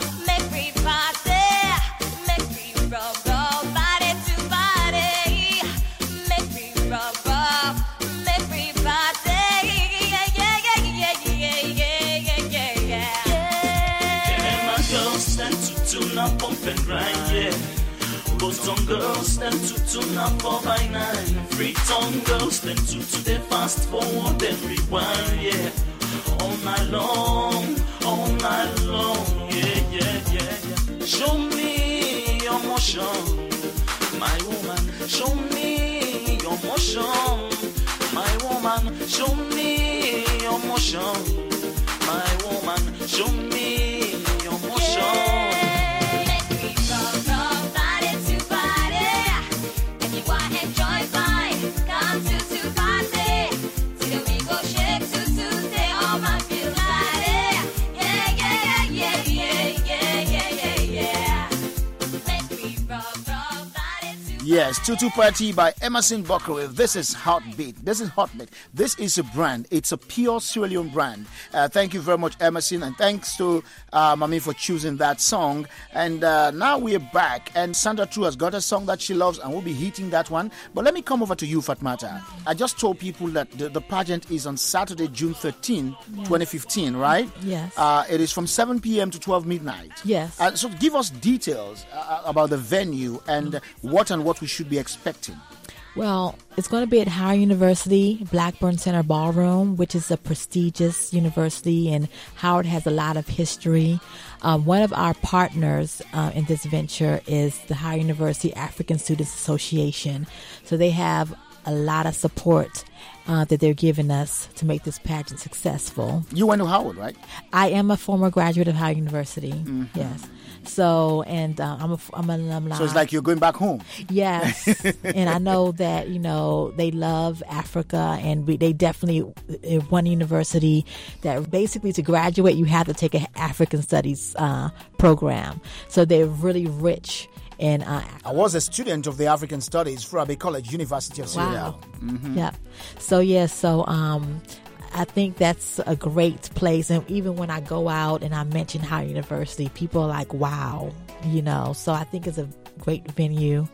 Pump and grind, yeah. Boston girls, them to tune up four by nine. Freetown girls, them to to they fast forward and rewind, yeah. All night long, all night long, yeah, yeah, yeah, yeah. Show me your motion, my woman. Show me your motion, my woman. Show me your motion, my woman. Show me your motion. Yeah. Yes, Tutu Party by Emerson Buckaroo. This is Heartbeat. This is Heartbeat. This is a brand. It's a pure Sierra Leone brand. Uh, thank you very much, Emerson, and thanks to uh, Mami for choosing that song. And uh, now we're back, and Sandra True has got a song that she loves, and we'll be hitting that one. But let me come over to you, Fatmata. I just told people that the, the pageant is on Saturday, June thirteenth, yes. twenty fifteen, right? Yes. Uh, it is from seven p.m. to twelve midnight. Yes. Uh, so give us details uh, about the venue and uh, what and what we should be expecting. Well, it's going to be at Howard University, Blackburn Center Ballroom, which is a prestigious university, and Howard has a lot of history. Um, one of our partners uh, in this venture is the Howard University African Students Association. So they have a lot of support uh, that they're giving us to make this pageant successful. You went to Howard, right? I am a former graduate of Howard University, mm-hmm. yes. So, and uh, I'm, a, I'm an alumni. So it's like you're going back home. Yes. And I know that, you know, they love Africa, and we, they definitely, one university that basically to graduate, you have to take an African studies uh, program. So they're really rich. And uh, I was a student of the African Studies for Abbey College, University of Sierra Leone. Wow. Mm-hmm. Yeah. So, yes, yeah, so um, I think that's a great place. And even when I go out and I mention Howard University, people are like, wow, you know. So I think it's a great venue.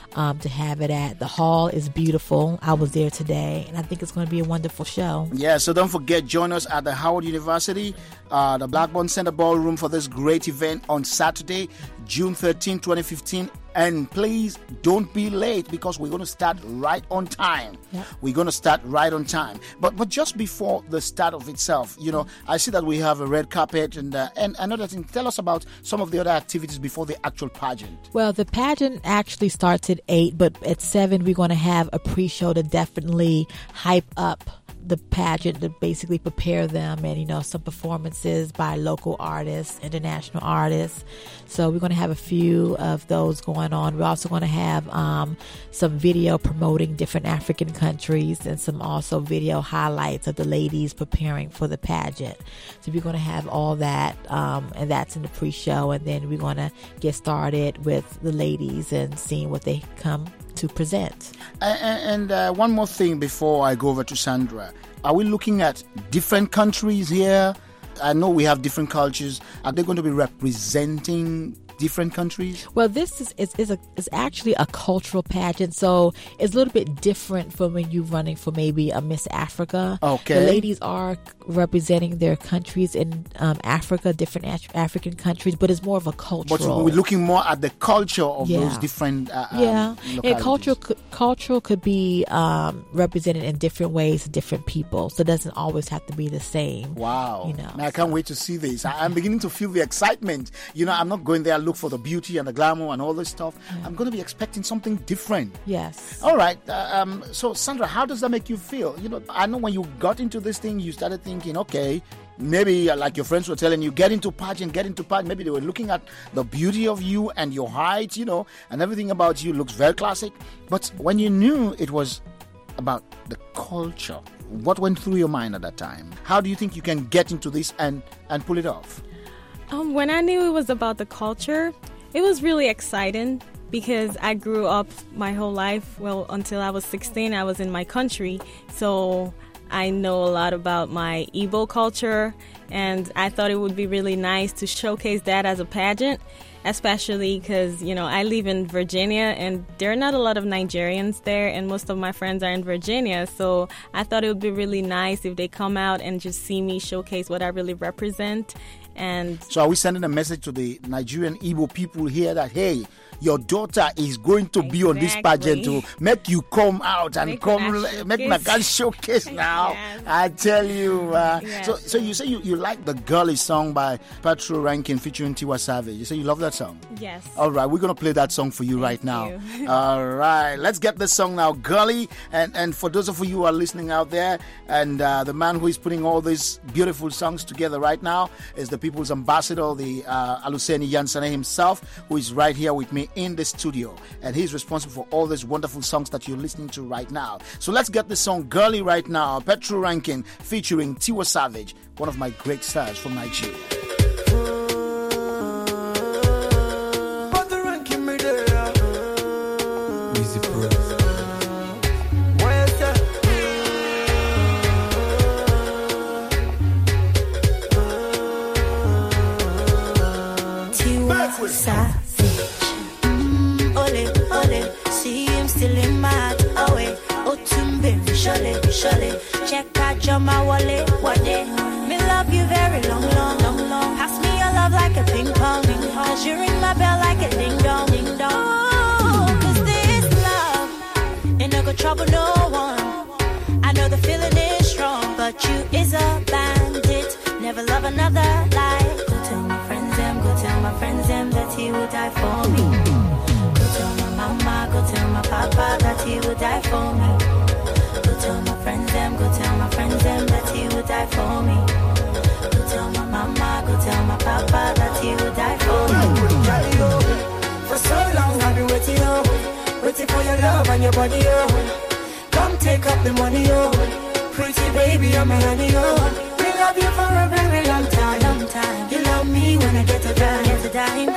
um, to have it at. The hall is beautiful. I was there today, and I think it's going to be a wonderful show. Yeah, so don't forget, join us at the Howard University, uh, the Blackburn Center Ballroom for this great event on Saturday, June thirteenth, twenty fifteen. And please don't be late because we're going to start right on time. Yep. We're going to start right on time. But but just before the start of itself, you know, I see that we have a red carpet and uh, and another thing. Tell us about some of the other activities before the actual pageant. Well, the pageant actually starts at eight, but at seven we're going to have a pre-show to definitely hype up the pageant, to basically prepare them, and you know, some performances by local artists, international artists. So we're going to have a few of those going on. We're also going to have um, some video promoting different African countries, and some also video highlights of the ladies preparing for the pageant. So we're going to have all that, um, and that's in the pre-show, and then we're going to get started with the ladies and seeing what they come to present. And, and uh, one more thing before I go over to Sandra. Are we looking at different countries here? I know we have different cultures. Are they going to be representing different countries? Well, this is is, is, a, is actually a cultural pageant, so it's a little bit different from when you're running for maybe a Miss Africa. Okay. The ladies are representing their countries in um, Africa, different Af- African countries, but it's more of a cultural. But we're looking more at the culture of Yeah. those different uh, yeah, um, and localities. cultural could, cultural could be um, represented in different ways to different people, so it doesn't always have to be the same. Wow. You know, Man, I can't wait to see this. I, I'm beginning to feel the excitement. You know, I'm not going there look for the beauty and the glamour and all this stuff. Yeah. I'm going to be expecting something different. Yes. All right. Uh, um, so, Sandra, how does that make you feel? You know, I know when you got into this thing, you started thinking, okay, maybe uh, like your friends were telling you, get into pageant, get into pageant. Maybe they were looking at the beauty of you and your height, you know, and everything about you looks very classic. But when you knew it was about the culture, what went through your mind at that time? How do you think you can get into this and, and pull it off? Um, when I knew it was about the culture, it was really exciting because I grew up my whole life. Well, until I was sixteen, I was in my country. So I know a lot about my Igbo culture, and I thought it would be really nice to showcase that as a pageant, especially because, you know, I live in Virginia and there are not a lot of Nigerians there, and most of my friends are in Virginia. So I thought it would be really nice if they come out and just see me showcase what I really represent. And so are we sending a message to the Nigerian Igbo people here that, hey, your daughter is going to be on this pageant to make you come out and Make come una le- make showcase. Nakan showcase now. Yes. I tell you. Uh, Yes. So so you say you, you like the girly song by Petro Rankin featuring Tiwa Savage. You say you love that song? yes. All right, we're going to play that song for you right now. you. All right, let's get this song now, Girly. And and for those of you who are listening out there, and uh, the man who is putting all these beautiful songs together right now is the People's Ambassador, the uh, Aluseni Yansane himself, who is right here with me in the studio. And he's responsible for all these wonderful songs that you're listening to right now. So let's get this song, Girly, right now. Petro Rankin featuring Tiwa Savage, one of my great stars from Nigeria. Savage. Mm, ole, ole. See him still in my heart. Oh, wait. Oh, tumbe, surely, surely. Check out your my wallet. What day? Me love you very long, long, long, long. Pass me your love like a ping pong. Cause you ring my bell like a ding dong, ding dong. Oh, cause this love ain't no go trouble no one. I know the feeling is strong, but you is a bandit. Never love another life. Go tell my friends them, go tell my friends them that he would die for me. Go tell my mama, go tell my papa that he would die for me. Go tell my friends them, go tell my friends them that he would die for me. Go tell my mama, go tell my papa that he would die for me. For so long I've been waiting, oh, waiting for your love and your body, oh. Come take up the money, oh. Pretty baby, I'm a honey, oh. We love you for a very long time, long time. You love me when I get a dime, get a dime.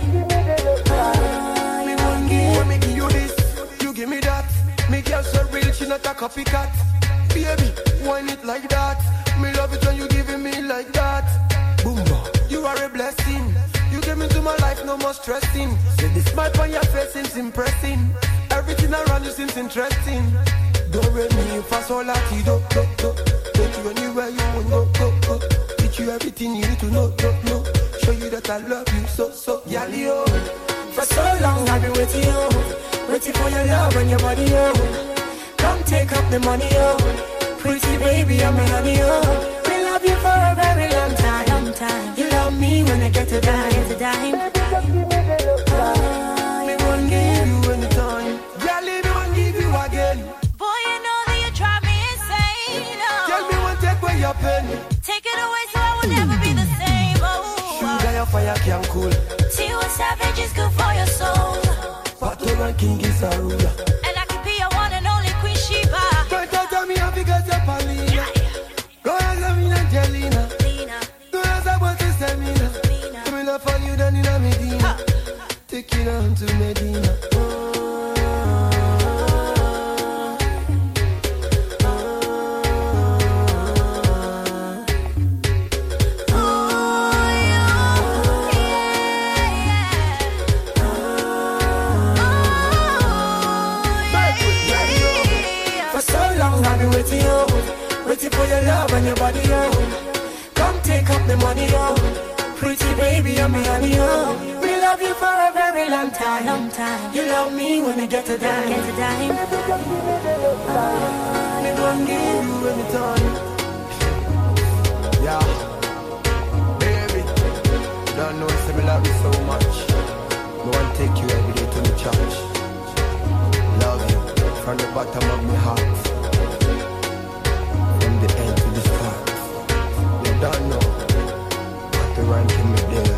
Oh, we won't give. When me give you this, you give me that. Me girl so real, she not a copycat. Baby, whine it like that. Me love it when you giving me like that. Boomba, you are a blessing. You came into my life, no more stressing. Say the smile on your face seems impressing. Everything around you seems interesting. Don't rate me for so lucky, do, do, do. Take you anywhere you want, go, go, go. Teach you everything you need to know, do, know. Show you that I love you so, so, yeah, Leo. For so long I've been waiting, oh, waiting for your love and your body, oh. Come take up the money, oh. Pretty baby, I'm a honey, oh. We love you for a very long time, long time. You love me when I get to dime, get to dime. Ah, me won't give you anytime. Yeah, me won't give you again. Boy, you know that you drive me insane. Oh. Tell me one take away your pen. Take it away so I will never be the same. Oh, sugar your fire can cool. Tiwa Savage is good for your soul. Pato ranking is a ruler. And I could be your one and only Queen Sheba. Don't tell me how because you're Paulina. Go ask me Angelina. Do as I want to say me now. Give me love for you than in a Medina. Take it on to Medina. Waiting, oh, waiting for your love and your body, oh. Come take up the money, oh. Pretty baby, I'm a honey, oh. We love you for a very long time, long time. You love me when I get to dime, get to dime. Ah, me gon' give you anytime. Yeah, baby, you don't know it's me love you so much. I want to take you every day to the church. Love you from the bottom of my heart. The end to the start. You don't know what the ranking me there.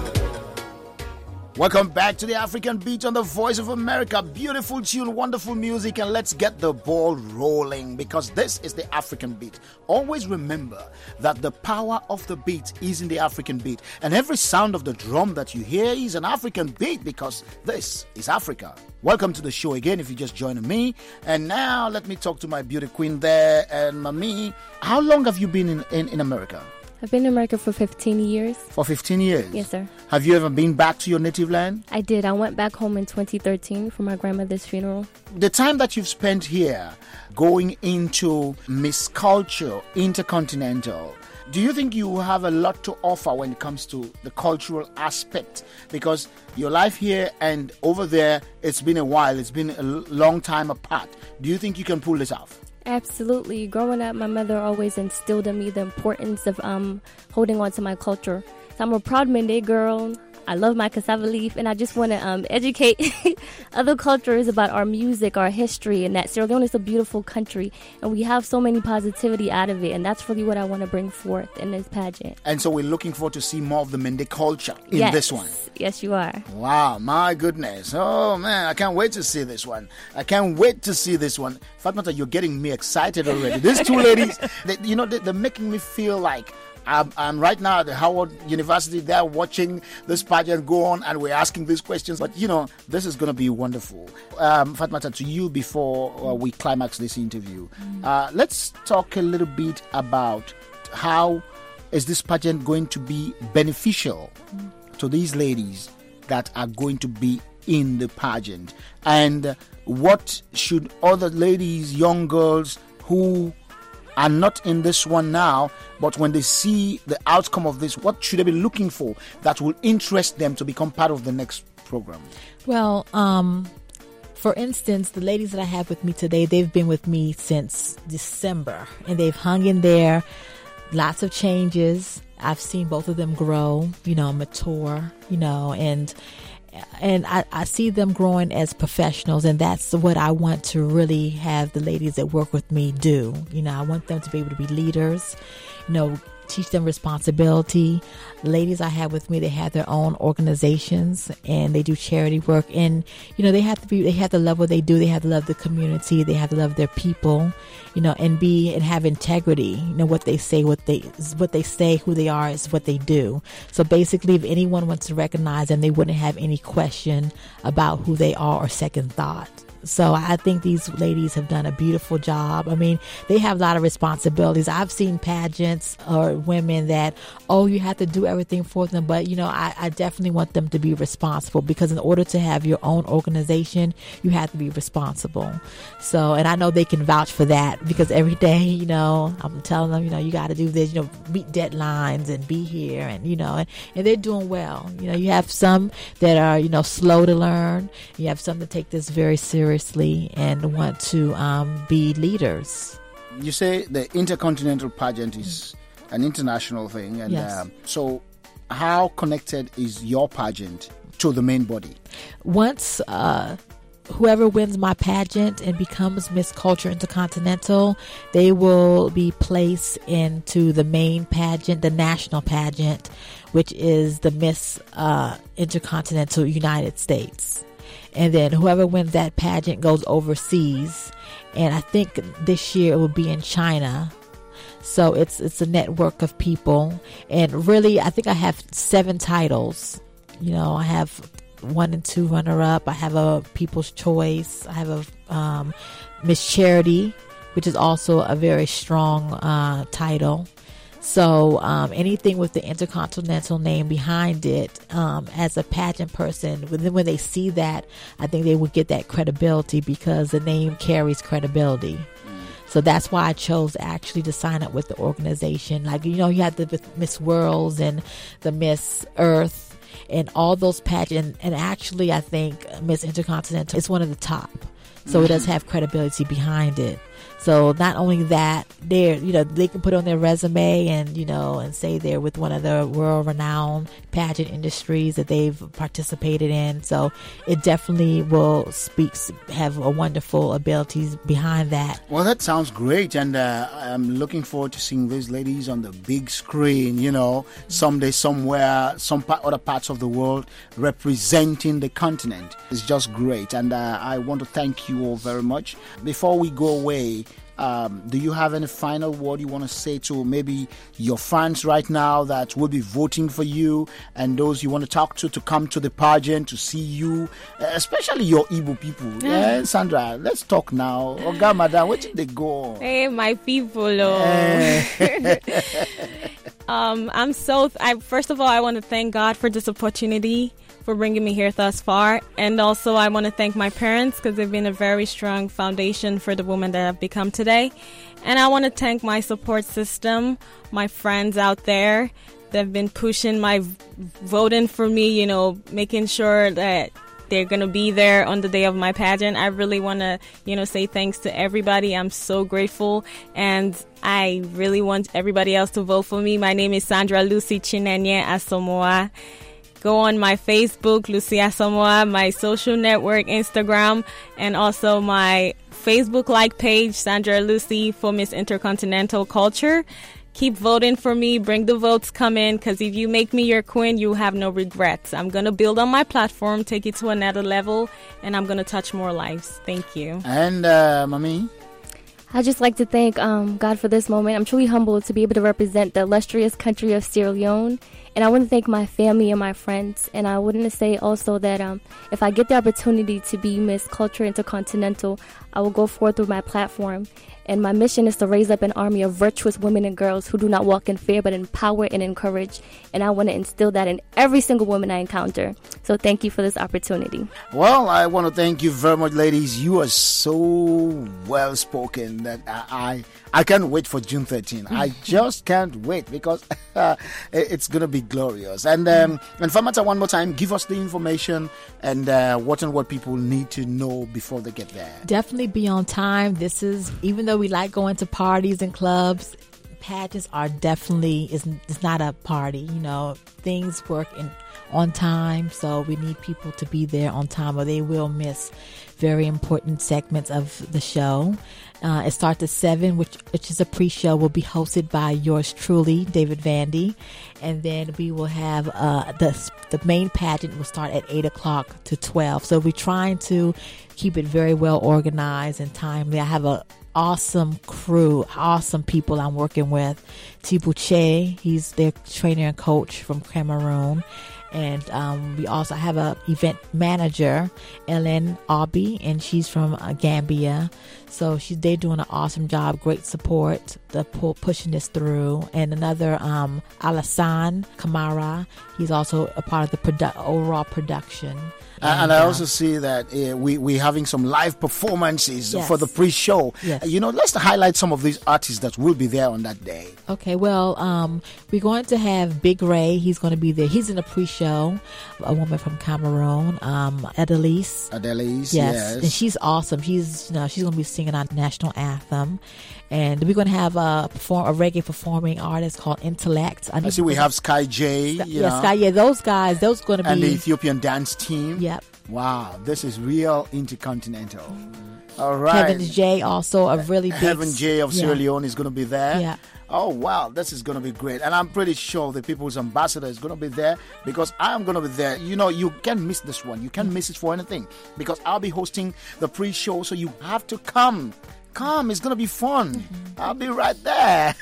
Welcome back to the African Beat on the Voice of America. Beautiful tune, wonderful music, and let's get the ball rolling because this is the African Beat. Always remember that the power of the beat is in the African Beat, and every sound of the drum that you hear is an African beat because this is Africa. Welcome to the show again if you just joined me. And now let me talk to my beauty queen there. And Mami, how long have you been in, in, in America? I've been in America for fifteen years. For fifteen years? Yes, sir. Have you ever been back to your native land? I did. I went back home in twenty thirteen for my grandmother's funeral. The time that you've spent here going into Miss Culture Intercontinental, do you think you have a lot to offer when it comes to the cultural aspect? Because your life here and over there, it's been a while. It's been a long time apart. Do you think you can pull this off? Absolutely. Growing up, my mother always instilled in me the importance of um, holding on to my culture. So I'm a proud Mende girl. I love my cassava leaf, and I just want to um, educate other cultures about our music, our history, and that Sierra Leone is a beautiful country, and we have so many positivity out of it, and that's really what I want to bring forth in this pageant. And so we're looking forward to see more of the Mende culture in yes. this one. Yes, you are. Wow, my goodness. Oh, man, I can't wait to see this one. I can't wait to see this one. Fatmata, you're getting me excited already. These two ladies, they, you know, they, they're making me feel like I'm, I'm right now at the Howard University there watching this pageant go on, and we're asking these questions. But, you know, this is going to be wonderful. Um, Fatmata, to you before uh, we climax this interview, uh, let's talk a little bit about how is this pageant going to be beneficial to these ladies that are going to be in the pageant, and what should other ladies, young girls who are not in this one now, but when they see the outcome of this, what should they be looking for that will interest them to become part of the next program? Well, um, for instance, the ladies that I have with me today, they've been with me since December, and they've hung in there. Lots of changes. I've seen both of them grow, you know, mature, you know, and and I, I see them growing as professionals, and that's what I want to really have the ladies that work with me do. You know, I want them to be able to be leaders, you know, teach them responsibility. The ladies I have with me, they have their own organizations and they do charity work, and you know, they have to be, they have to love what they do. They have to love the community. They have to love their people, you know, and be and have integrity. You know, what they say, what they what they say, who they are is what they do. So basically, if anyone wants to recognize them, they wouldn't have any question about who they are or second thought. So I think these ladies have done a beautiful job. I mean, they have a lot of responsibilities. I've seen pageants or women that, oh, you have to do everything for them. But, you know, I, I definitely want them to be responsible, because in order to have your own organization, you have to be responsible. So, and I know they can vouch for that, because every day, you know, I'm telling them, you know, you got to do this, you know, meet deadlines and be here, and, you know, and, and they're doing well. You know, you have some that are, you know, slow to learn. You have some that take this very seriously and want to um, be leaders. You say the Intercontinental Pageant is an international thing, and Yes. um, so how connected is your pageant to the main body? Once uh, whoever wins my pageant and becomes Miss Culture Intercontinental, they will be placed into the main pageant, the national pageant, which is the Miss uh, Intercontinental United States. And then whoever wins that pageant goes overseas. And I think this year it will be in China. So it's it's a network of people. And really, I think I have seven titles. You know, I have one and two runner-up. I have a People's Choice. I have a um, Miss Charity, which is also a very strong uh, title. So um, anything with the Intercontinental name behind it, um, as a pageant person, when, when they see that, I think they would get that credibility, because the name carries credibility. So that's why I chose actually to sign up with the organization. Like, you know, you had the Miss Worlds and the Miss Earth and all those pageants. And actually, I think Miss Intercontinental is one of the top. So it does have credibility behind it. So not only that, they're, you know, they can put on their resume and, you know, and say they're with one of the world-renowned pageant industries that they've participated in. So it definitely will speak, have a wonderful abilities behind that. Well, that sounds great, and uh, I'm looking forward to seeing these ladies on the big screen, you know, someday, somewhere, some pa- other parts of the world, representing the continent. It's just great, and uh, I want to thank you all very much. Before we go away, Um, do you have any final word you want to say to maybe your fans right now that will be voting for you, and those you want to talk to to come to the pageant to see you, uh, especially your Igbo people? Yeah, Sandra, let's talk now. Oga Madam, where did they go? Hey, my people. Oh. um, I'm so. I first of all, I want to thank God for this opportunity, for bringing me here thus far. And also I want to thank my parents, because they've been a very strong foundation for the woman that I've become today. And I want to thank my support system, my friends out there that have been pushing my v- voting for me, you know, making sure that they're going to be there on the day of my pageant. I really want to, you know, say thanks to everybody. I'm so grateful. And I really want everybody else to vote for me. My name is Sandra Lucy Chinenye Asamoah. Go on my Facebook, Lucy Asamoah, my social network, Instagram, and also my Facebook like page, Sandra Lucy for Miss Intercontinental Culture. Keep voting for me. Bring the votes, come in, because if you make me your queen, you have no regrets. I'm going to build on my platform, take it to another level, and I'm going to touch more lives. Thank you. And, uh, Mami? I'd just like to thank um, God for this moment. I'm truly humbled to be able to represent the illustrious country of Sierra Leone. And I want to thank my family and my friends. And I want to say also that um, if I get the opportunity to be Miss Culture Intercontinental, I will go forth with my platform. And my mission is to raise up an army of virtuous women and girls who do not walk in fear, but empower and encourage. And I want to instill that in every single woman I encounter. So thank you for this opportunity. Well, I want to thank you very much, ladies. You are so well spoken that I I, I can't wait for June thirteenth. I just can't wait, because uh, it's going to be glorious. And um, and Famata, one more time, give us the information and uh, what and what people need to know before they get there. Definitely be on time. This is, even though we like going to parties and clubs, pageants are definitely, it's, it's not a party. You know, things work in on time, so we need people to be there on time, or they will miss very important segments of the show. Uh, it starts at seven, which which is a pre-show, will be hosted by yours truly, David Vandy, and then we will have uh, the the main pageant will start at eight o'clock to twelve. So we're trying to keep it very well organized and timely. I have a awesome crew, awesome people I'm working with. Tibu Che, he's their trainer and coach from Cameroon. And um, we also have a event manager, Ellen Obi, and she's from uh, Gambia. So she's they're doing an awesome job, great support, the pull, pushing this through. And another um, Alassane Kamara, he's also a part of the produ- overall production. And, and I also see that uh, we we're having some live performances Yes. for the pre-show. Yes. Uh, You know, let's highlight some of these artists that will be there on that day. Okay, well, um, we're going to have Big Ray. He's going to be there. He's in the pre-show. A woman from Cameroon, um, Adelise. Adelise, Yes. yes. And she's awesome. She's, you know, she's going to be singing our national anthem. And we're going to have a, perform, a reggae performing artist called Intellect. I see we have Sky J. You Yeah, know, Sky. Yeah, those guys. Those going to be and the Ethiopian dance team. Yep. Wow, this is real intercontinental. All right. Kevin J. Also a really big Heaven J of yeah. Sierra Leone is going to be there. Yeah. Oh, wow, this is going to be great. And I'm pretty sure the People's Ambassador is going to be there because I'm going to be there. You know, you can't miss this one. You can't miss it for anything because I'll be hosting the pre-show, so you have to come. Come, it's going to be fun. Mm-hmm. I'll be right there.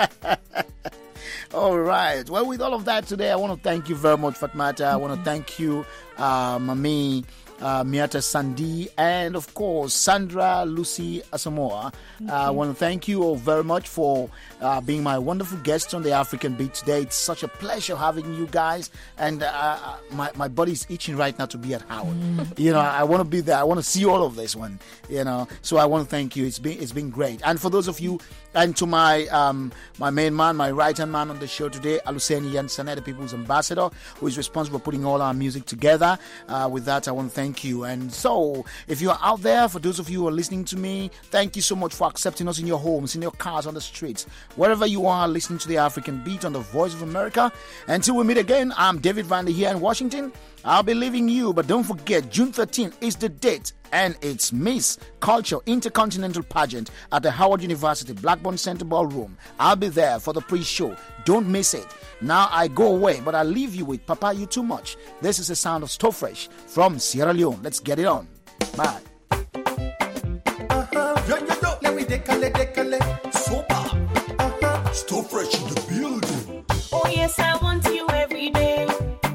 All right. Well, with all of that today, I want to thank you very much, Fatmata. Mm-hmm. I want to thank you, uh, Mami. Uh, Miata Sandi, and of course Sandra Lucy Asamoah. Uh, I want to thank you all very much for uh, being my wonderful guests on the African Beat today. It's such a pleasure having you guys, and uh, my, my body's itching right now to be at Howard. Mm. You know, I want to be there. I want to see all of this one. You know, so I want to thank you. It's been it's been great. And for those of you, and to my um, my main man, my right hand man on the show today, Aluseni Yansane, the People's Ambassador, who is responsible for putting all our music together. Uh, with that, I want to thank you. And so, if you are out there, for those of you who are listening to me, thank you so much for accepting us in your homes, in your cars, on the streets, wherever you are listening to the African Beat on the Voice of America. Until we meet again, I'm David Vander here in Washington. I'll be leaving you, but don't forget, June thirteenth is the date, and it's Miss Culture Intercontinental Pageant at the Howard University Blackburn Center Ballroom. I'll be there for the pre-show. Don't miss it. Now I go away, but I leave you with Papa You Too Much. This is the sound of Stofresh from Sierra Leone. Let's get it on. Bye. Uh-huh. Yo, yo, yo. Let me decale, decale. Sopa. Uh-huh. Stofresh in the building. Oh yes, I want you every day.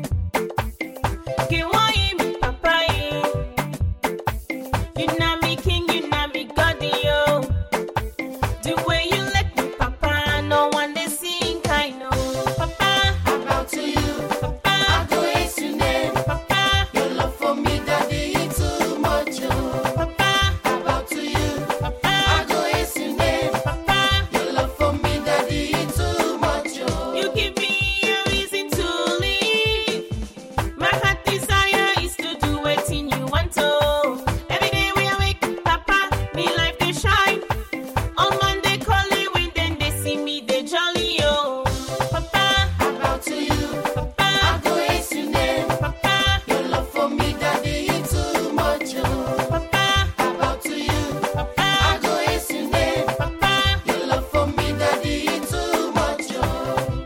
Que why me papa? You know me king, you know me God, yo. The way you let me papa, no one they sing I know. Papa, how about to you? Papa, I go ace your name. Papa, your love for me, daddy, it's too much, oh. Papa, how about to you? Papa, I go ace your name. Papa, your love for me, daddy, it's too much, oh. You give me a reason to live. My heart desire is to do anything you want to. Every day we awake, Papa, me life they shine. On Monday calling when then they see me they jolly yo. Papa, how about to you? Papa, I go ace your name. Papa, your love for me, daddy, it's too much. Oh. Papa, how about to you? Papa, I go ace your name. Papa, your love for me, daddy, it's too much. Oh.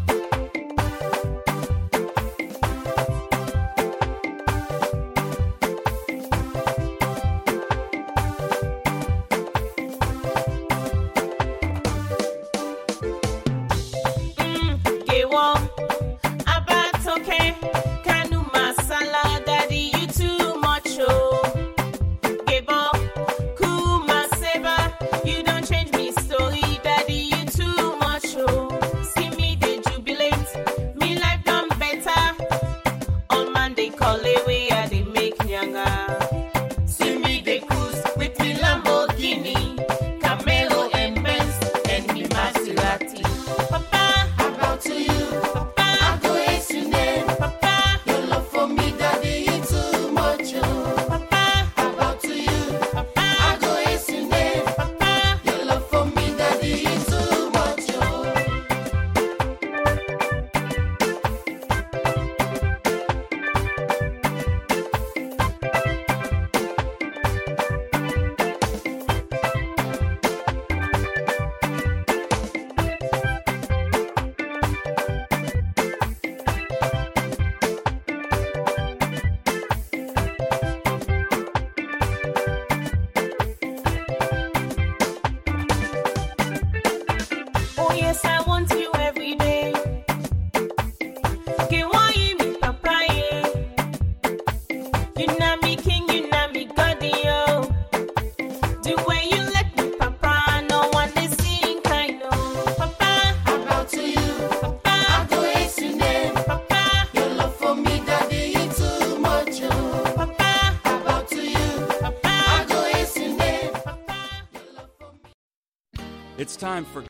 Gewo, abatoke, kanu masala, daddy, you too much, oh. Gebo, kuma seba, you don't change me story, daddy, you too much, oh. See me, they jubilate, me life done better. On Monday, call away, I they make nyanga. See me, they cruise with me Lamborghini, Camaro and Benz, and me Maserati. Papa, how about to you? Papa, I go ace your name. Papa, your love for me, daddy, it's too much, oh. Papa, how about to you? Papa, I go ace your name. Papa, your love for me, daddy, it's too much, oh. Oh yes, I want you every day. Que why me papa? time for